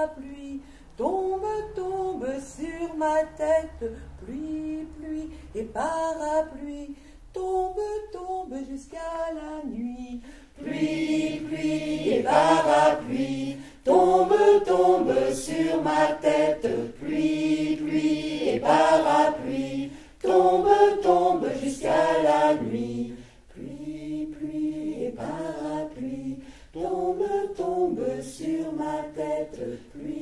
parapluie. Tombe, tombe sur ma tête, pluie, pluie et parapluie. Tombe, tombe jusqu'à la nuit. Pluie, pluie et parapluie. Tombe, tombe sur ma tête, pluie, pluie et parapluie. Tombe, tombe jusqu'à la nuit. Pluie, pluie et parapluie. Tombe, tombe sur ma tête, pluie.